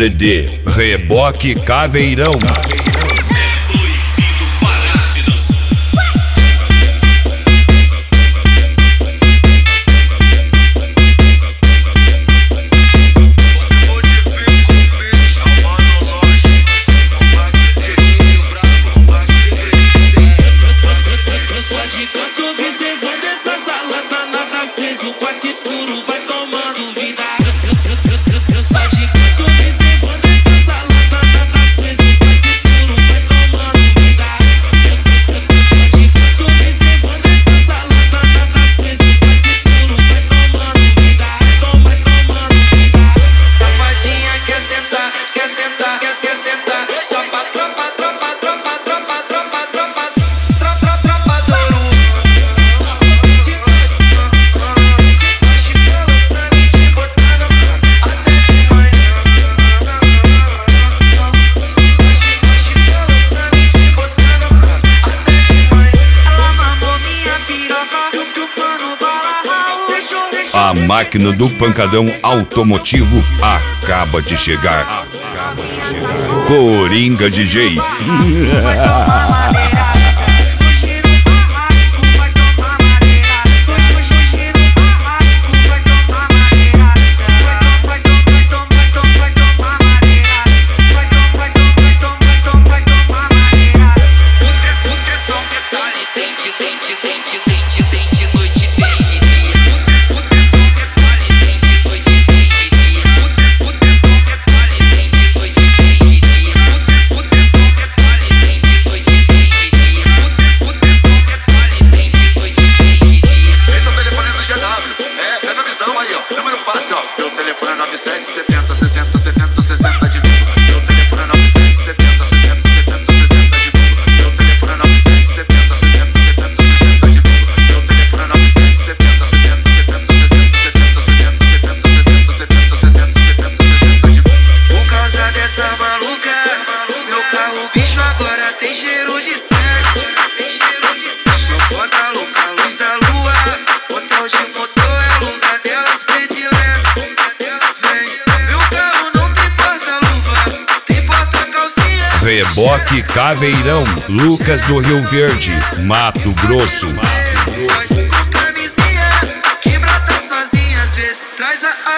ZD, Reboque Caveirão. A máquina do pancadão automotivo acaba de chegar. Coringa DJ. Meu telefone é 9770 60 70 60 de Google. Meu telefone é 9770 60 70 60 de Google. Meu telefone é 9770 60 70 60 de Google. Meu telefone é 9770 60 70 60 70 60 70 60 de Google. Por causa dessa maluca, meu carro bicho agora tem cheiro de sexo. Sou foda louca, luz da lua, hotel de motor é lugar delas predileto. Reboque Caveirão, Lucas do Rio Verde, Mato Grosso. Camisinha que brota sozinha às vezes traz a